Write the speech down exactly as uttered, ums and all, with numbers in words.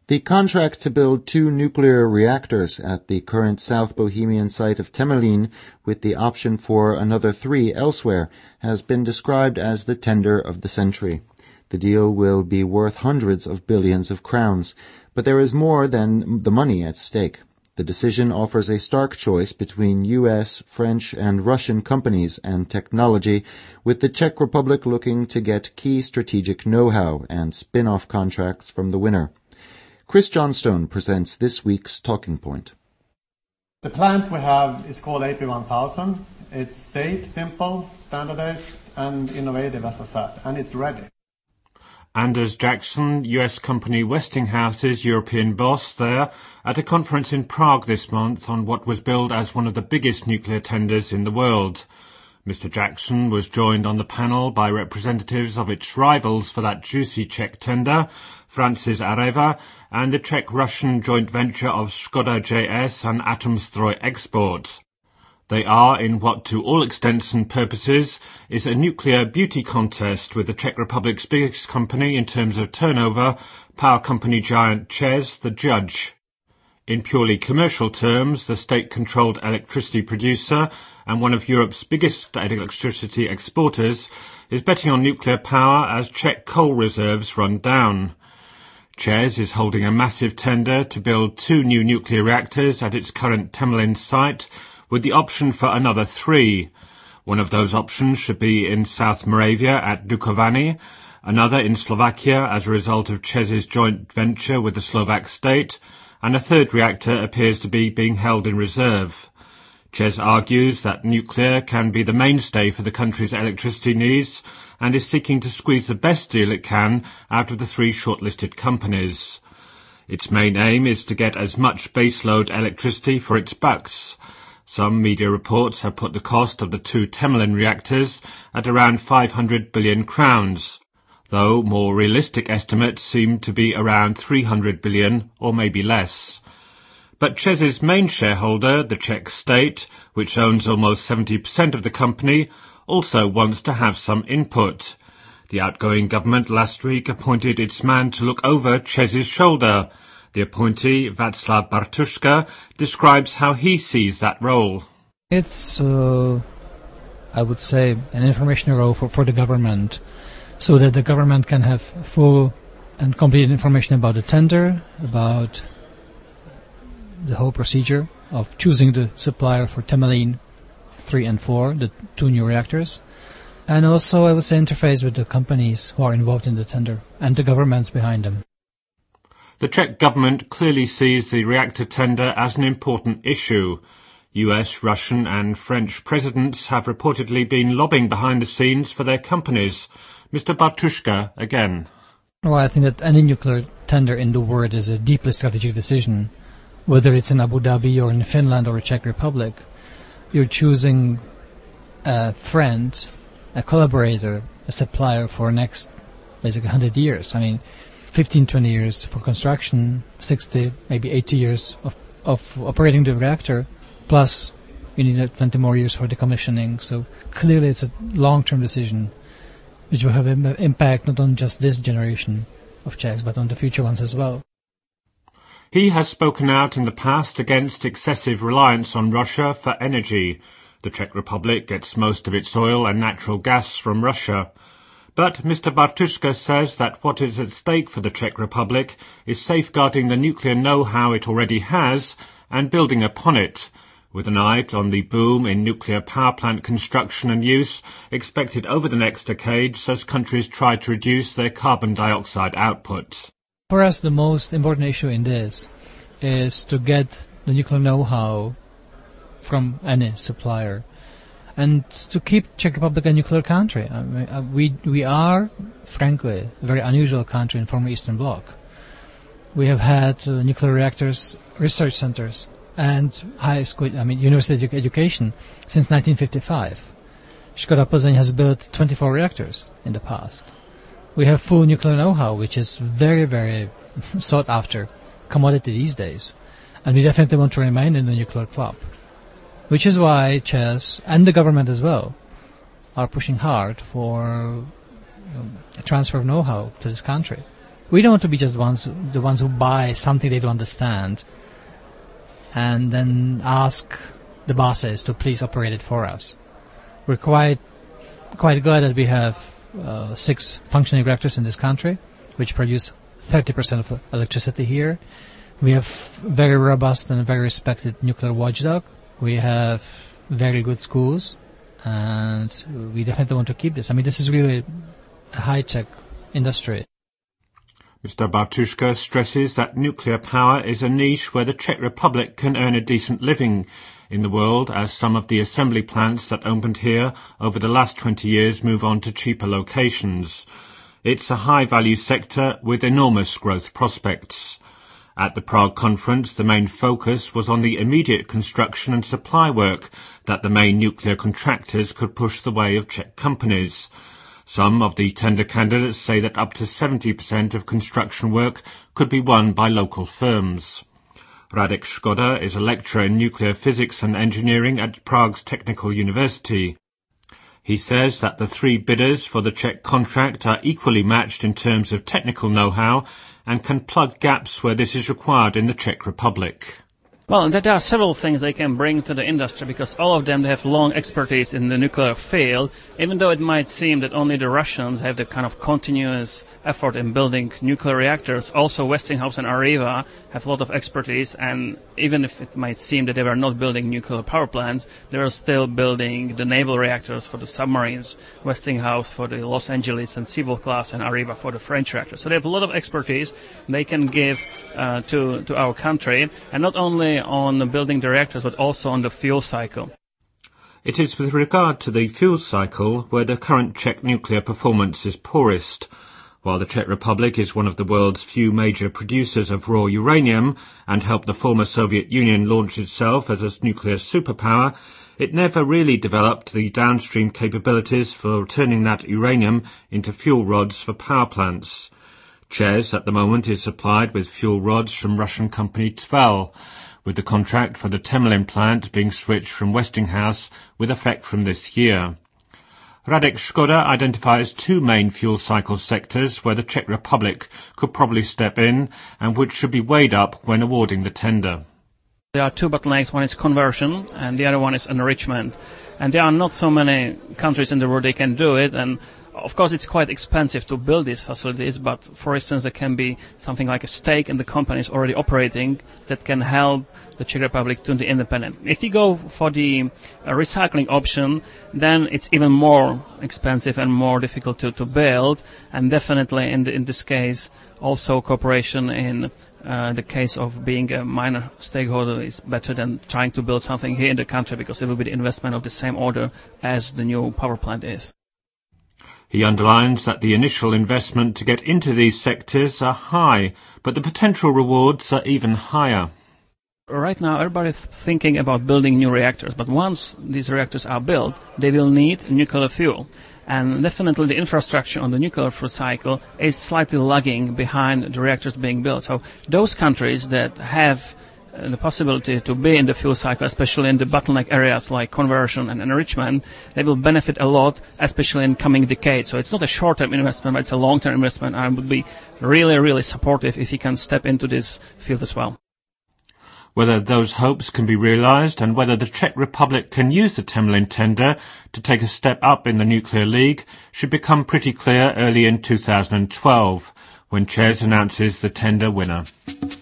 The contract to build two nuclear reactors at the current South Bohemian site of Temelín, with the option for another three elsewhere, has been described as the tender of the century. The deal will be worth hundreds of billions of crowns, but there is more than the money at stake. The decision offers a stark choice between U S, French, and Russian companies and technology, with the Czech Republic looking to get key strategic know-how and spin-off contracts from the winner. Chris Johnstone presents this week's Talking Point. The plant we have is called A P one thousand. It's safe, simple, standardized, and innovative, as I said, and it's ready. Anders Jackson, U S company Westinghouse's European boss there, at a conference in Prague this month on what was billed as one of the biggest nuclear tenders in the world. Mister Jackson was joined on the panel by representatives of its rivals for that juicy Czech tender, Francis Areva, and the Czech-Russian joint venture of Skoda J S and Atomstroj Export. They are, in what to all extents and purposes is a nuclear beauty contest with the Czech Republic's biggest company in terms of turnover, power company giant ČEZ, the judge. In purely commercial terms, the state-controlled electricity producer and one of Europe's biggest electricity exporters is betting on nuclear power as Czech coal reserves run down. ČEZ is holding a massive tender to build two new nuclear reactors at its current Temelín site, with the option for another three. One of those options should be in South Moravia at Dukovany, another in Slovakia as a result of ČEZ's joint venture with the Slovak state, and a third reactor appears to be being held in reserve. ČEZ argues that nuclear can be the mainstay for the country's electricity needs and is seeking to squeeze the best deal it can out of the three shortlisted companies. Its main aim is to get as much baseload electricity for its bucks. Some media reports have put the cost of the two Temelín reactors at around five hundred billion crowns, though more realistic estimates seem to be around three hundred billion or maybe less. But ČEZ's main shareholder, the Czech state, which owns almost seventy percent of the company, also wants to have some input. The outgoing government last week appointed its man to look over ČEZ's shoulder. The appointee, Václav Bartuška, describes how he sees that role. It's, uh, I would say, an information role for, for the government, so that the government can have full and complete information about the tender, about the whole procedure of choosing the supplier for Temelín three and four, the two new reactors, and also, I would say, interface with the companies who are involved in the tender and the governments behind them. The Czech government clearly sees the reactor tender as an important issue. U S, Russian and French presidents have reportedly been lobbying behind the scenes for their companies. Mister Bartuška again. Well, I think that any nuclear tender in the world is a deeply strategic decision. Whether it's in Abu Dhabi or in Finland or the Czech Republic, you're choosing a friend, a collaborator, a supplier for next basically one hundred years. I mean, fifteen, twenty years for construction, sixty, maybe eighty years of, of operating the reactor, plus you need twenty more years for decommissioning. So clearly it's a long-term decision which will have an impact not on just this generation of Czechs, but on the future ones as well. He has spoken out in the past against excessive reliance on Russia for energy. The Czech Republic gets most of its oil and natural gas from Russia. But Mister Bartuška says that what is at stake for the Czech Republic is safeguarding the nuclear know-how it already has and building upon it, with an eye on the boom in nuclear power plant construction and use expected over the next decades as countries try to reduce their carbon dioxide output. For us, the most important issue in this is to get the nuclear know-how from any supplier and to keep Czech Republic a nuclear country. I mean, we we are, frankly, a very unusual country in former Eastern Bloc. We have had uh, nuclear reactors, research centers, and high school, I mean, university edu- education since nineteen fifty-five. Škoda Plzeň has built twenty-four reactors in the past. We have full nuclear know-how, which is very, very sought after commodity these days. And we definitely want to remain in the nuclear club. Which is why ČEZ and the government as well are pushing hard for um, a transfer of know-how to this country. we don't want to be just ones, the ones who buy something they don't understand and then ask the bosses to please operate it for us. We're quite quite glad that we have uh, six functioning reactors in this country, which produce thirty percent of electricity here. We have very robust and very respected nuclear watchdog. We have very good schools, and we definitely want to keep this. I mean, this is really a high-tech industry. Mister Bartuszka stresses that nuclear power is a niche where the Czech Republic can earn a decent living in the world, as some of the assembly plants that opened here over the last twenty years move on to cheaper locations. It's a high-value sector with enormous growth prospects. At the Prague conference, the main focus was on the immediate construction and supply work that the main nuclear contractors could push the way of Czech companies. Some of the tender candidates say that up to seventy percent of construction work could be won by local firms. Radek Škoda is a lecturer in nuclear physics and engineering at Prague's Technical University. He says that the three bidders for the Czech contract are equally matched in terms of technical know-how and can plug gaps where this is required in the Czech Republic. Well, there are several things they can bring to the industry because all of them have long expertise in the nuclear field, even though it might seem that only the Russians have the kind of continuous effort in building nuclear reactors. Also, Westinghouse and Areva have a lot of expertise, and even if it might seem that they were not building nuclear power plants, they are still building the naval reactors for the submarines, Westinghouse for the Los Angeles and Civil class, and Areva for the French reactors. So they have a lot of expertise they can give uh, to, to our country, and not only on building the reactors, but also on the fuel cycle. It is with regard to the fuel cycle where the current Czech nuclear performance is poorest. While the Czech Republic is one of the world's few major producers of raw uranium and helped the former Soviet Union launch itself as a nuclear superpower, it never really developed the downstream capabilities for turning that uranium into fuel rods for power plants. Ches at the moment is supplied with fuel rods from Russian company Tvel, with the contract for the Temelin plant being switched from Westinghouse with effect from this year. Radek Škoda identifies two main fuel cycle sectors where the Czech Republic could probably step in and which should be weighed up when awarding the tender. There are two bottlenecks. One is conversion and the other one is enrichment. And there are not so many countries in the world that can do it, and of course, it's quite expensive to build these facilities, but for instance, there can be something like a stake in the companies already operating that can help the Czech Republic to be independent. If you go for the uh, recycling option, then it's even more expensive and more difficult to, to build, and definitely in, the, in this case, also cooperation in uh, the case of being a minor stakeholder is better than trying to build something here in the country, because it will be the investment of the same order as the new power plant is. He underlines that the initial investment to get into these sectors are high, but the potential rewards are even higher. Right now, everybody's thinking about building new reactors, but once these reactors are built, they will need nuclear fuel. And definitely the infrastructure on the nuclear fuel cycle is slightly lagging behind the reactors being built. So those countries that have the possibility to be in the fuel cycle, especially in the bottleneck areas like conversion and enrichment, they will benefit a lot, especially in coming decades. So it's not a short-term investment, but it's a long-term investment. I would be really, really supportive if you can step into this field as well. Whether those hopes can be realised and whether the Czech Republic can use the Temelin tender to take a step up in the nuclear league should become pretty clear early in two thousand twelve, when Ches announces the tender winner.